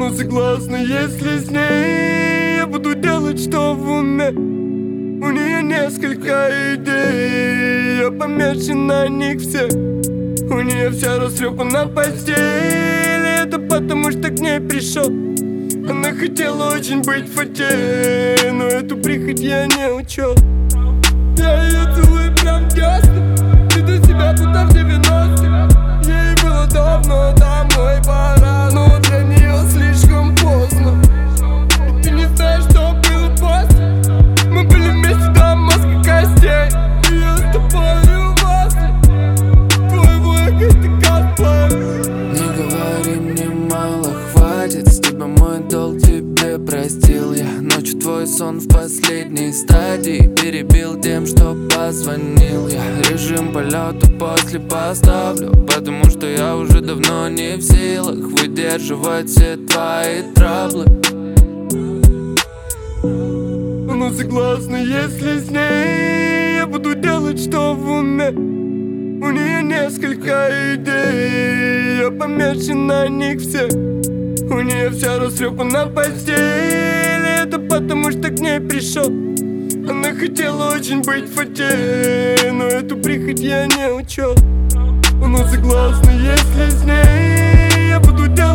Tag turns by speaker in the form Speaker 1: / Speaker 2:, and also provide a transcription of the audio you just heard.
Speaker 1: Ну согласна, если с ней я буду делать, что в уме. У нее несколько идей, я помешан на них все. У нее вся растрепана постель, это потому что к ней пришел. Она хотела очень быть в фате, но эту прихоть я не учел. Я ее целую прям тесно, веду себя будто в 90-х. Ей было давно, домой пора, но для нее слишком поздно. И ты не знаешь, что было после. Мы были вместе до мозга костей, и я с тобою после твоего эго-то.
Speaker 2: Не говори мне мало, хватит. С тебя мой долг, тебе простил я. Ночью твой сон в последней стадии перебил тем, что позвонил я. Режим полета после поставлю, потому что я уже давно не в силах выдерживать все твои траблы.
Speaker 1: Ну согласна, если с ней я буду делать, что в уме. У нее несколько идей, я помешан на них все. У нее вся растрепана постель, это потому что к ней пришел. Она хотела очень быть в фате, но эту прихоть я не учел. Ну согласна, если с ней я буду делать